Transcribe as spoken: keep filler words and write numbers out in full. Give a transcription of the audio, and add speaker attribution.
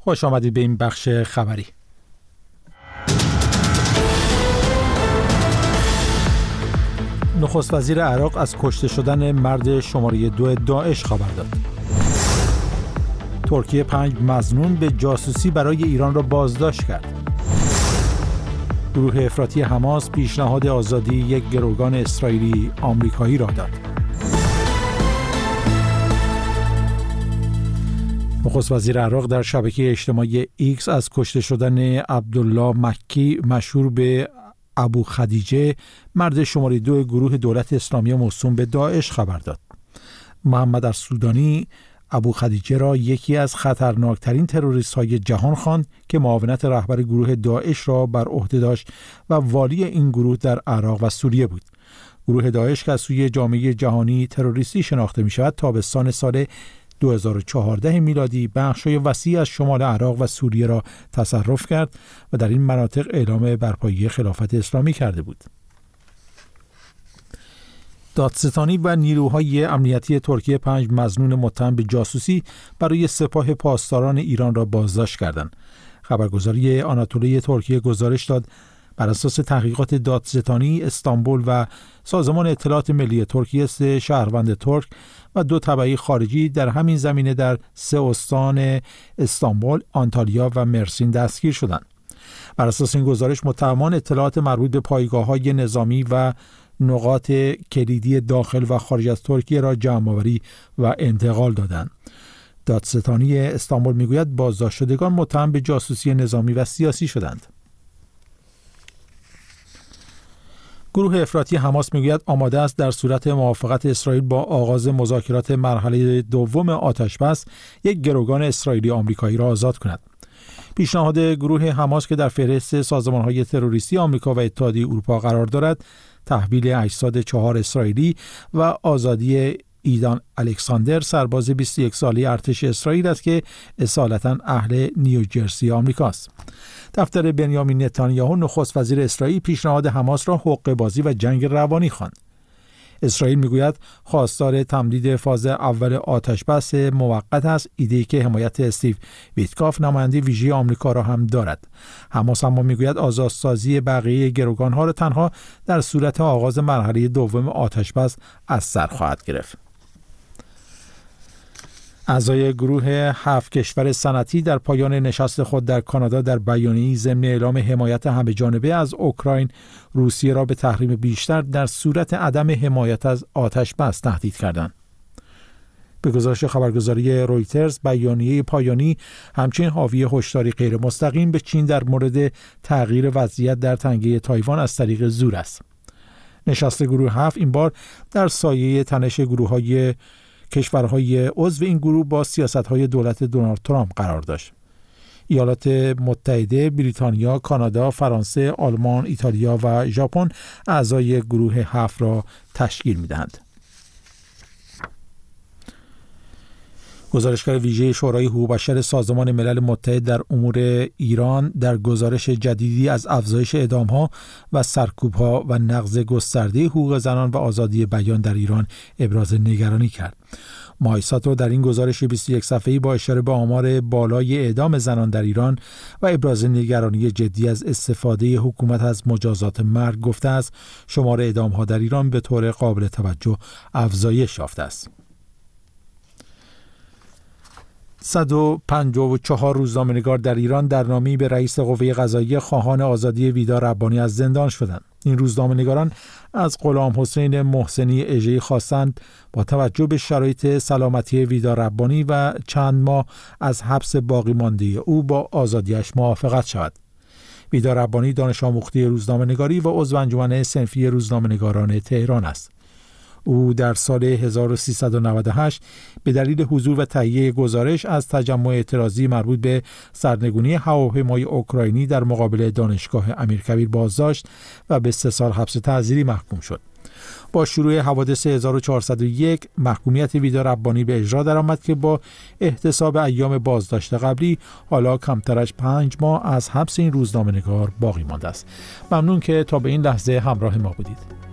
Speaker 1: خوش آمدید به این بخش خبری. نخست وزیر عراق از کشته شدن مرد شماره دو داعش خبر داد. ترکیه پنج مظنون به جاسوسی برای ایران را بازداشت کرد. گروه افراطی حماس پیشنهاد آزادی یک گروگان اسرائیلی آمریکایی را داد. نخست وزیر عراق در شبکه اجتماعی ایکس از کشته شدن عبدالله مکی مشهور به ابو خدیجه مرد شماره دو گروه دولت اسلامی موسوم به داعش خبر داد. محمد السودانی ابو خدیجه را یکی از خطرناکترین تروریست های جهان خواند که معاونت رهبر گروه داعش را بر عهده داشت و والی این گروه در عراق و سوریه بود. گروه داعش که از سوی جامعه جهانی تروریستی شناخته می شود تابستان سال دو هزار و چهارده میلادی بخش‌های وسیع از شمال عراق و سوریه را تصرف کرد و در این مناطق اعلام برپایی خلافت اسلامی کرده بود. دادستانی و نیروهای امنیتی ترکیه پنج مظنون متهم به جاسوسی برای سپاه پاسداران ایران را بازداشت کردند. خبرگزاری آناتولی ترکیه گزارش داد بر اساس تحقیقات دادستانی استانبول و سازمان اطلاعات ملی ترکیه سه شهروند ترک و دو تبعی خارجی در همین زمینه در سه استان استانبول، آنتالیا و مرسین دستگیر شدند. بر اساس این گزارش متهمان اطلاعات مربوط به پایگاه‌های نظامی و نقاط کلیدی داخل و خارج از ترکیه را جمع‌آوری و انتقال دادند. دادستانی استانبول میگوید بازداشت شدگان متهم به جاسوسی نظامی و سیاسی شدند. گروه افراطی حماس میگوید آماده است در صورت موافقت اسرائیل با آغاز مذاکرات مرحله دوم آتش‌بس یک گروگان اسرائیلی آمریکایی را آزاد کند. پیشنهاد گروه حماس که در فهرست سازمان‌های تروریستی آمریکا و اتحادیه اروپا قرار دارد، تحویل اجساد چهار اسرائیلی و آزادی ایدان الکساندر سرباز بیست و یک ساله ارتش اسرائیل است که اصالتاً اهل نیوجرسی آمریکاست. دفتر بنیامین نتانیاهو نخست وزیر اسرائیل پیشنهاد حماس را حقه بازی و جنگ روانی خواند. اسرائیل میگوید خواستار تمدید فاز اول آتش‌بس موقت است، ایده‌ای که حمایت استیو ویتکاف نماینده ویژه آمریکا را هم دارد. حماس اما میگوید آزادسازی بقیه گروگان‌ها را تنها در صورت آغاز مرحله دوم آتش‌بس از سر خواهد گرفت. اعضای گروه هفت کشور صنعتی در پایان نشست خود در کانادا در بیانیه‌ای ضمن اعلام حمایت همه‌جانبه از اوکراین، روسیه را به تحریم بیشتر در صورت عدم حمایت از آتش‌بس تهدید کردند. به گزارش خبرگزاری رویترز، بیانیه پایانی همچنین حاوی هشداری غیر مستقیم به چین در مورد تغییر وضعیت در تنگه تایوان از طریق زور است. نشست گروه هفت این بار در سایه تنش گروه‌های کشورهای عضو این گروه با سیاست‌های دولت دونالد ترامپ قرار داشت. ایالات متحده، بریتانیا، کانادا، فرانسه، آلمان، ایتالیا و ژاپن اعضای گروه هفت را تشکیل می‌دهند. گزارشگر ویژه شورای حقوق بشر سازمان ملل متحد در امور ایران در گزارش جدیدی از افزایش اعدام‌ها و سرکوب‌ها و نقض گسترده حقوق زنان و آزادی بیان در ایران ابراز نگرانی کرد. مایساتو در این گزارش بیست و یک صفحه‌ای با اشاره به آمار بالای اعدام زنان در ایران و ابراز نگرانی جدی از استفاده حکومت از مجازات مرگ گفته است شمار اعدام‌ها در ایران به طور قابل توجه افزایش یافته است. صد و پنجاه و چهار روزنامه‌نگار در ایران در نامه‌ای به رئیس قوه قضاییه خواهان آزادی ویدا ربانی از زندان شدند. این روزنامه‌نگاران از غلام حسین محسنی اژه‌ای خواستند با توجه به شرایط سلامتی ویدا ربانی و چند ماه از حبس باقی مانده او با آزادیش موافقت شود. ویدا ربانی دانش آموخته روزنامه‌نگاری و عضو انجمن صنفی روزنامه‌نگاران تهران است. او در سال هزار و سیصد و نود و هشت به دلیل حضور و تهیه گزارش از تجمع اعتراضی مربوط به سرنگونی هواپیمای اوکراینی در مقابل دانشگاه امیرکبیر بازداشت و به سه سال حبس تعزیری محکوم شد. با شروع حوادث هزار و چهارصد و یک محکومیت ویدا ربانی به اجرا درآمد که با احتساب ایام بازداشت قبلی حالا کمتر از پنج ماه از حبس این روزنامه‌نگار باقی مانده است. ممنون که تا به این لحظه همراه ما بودید.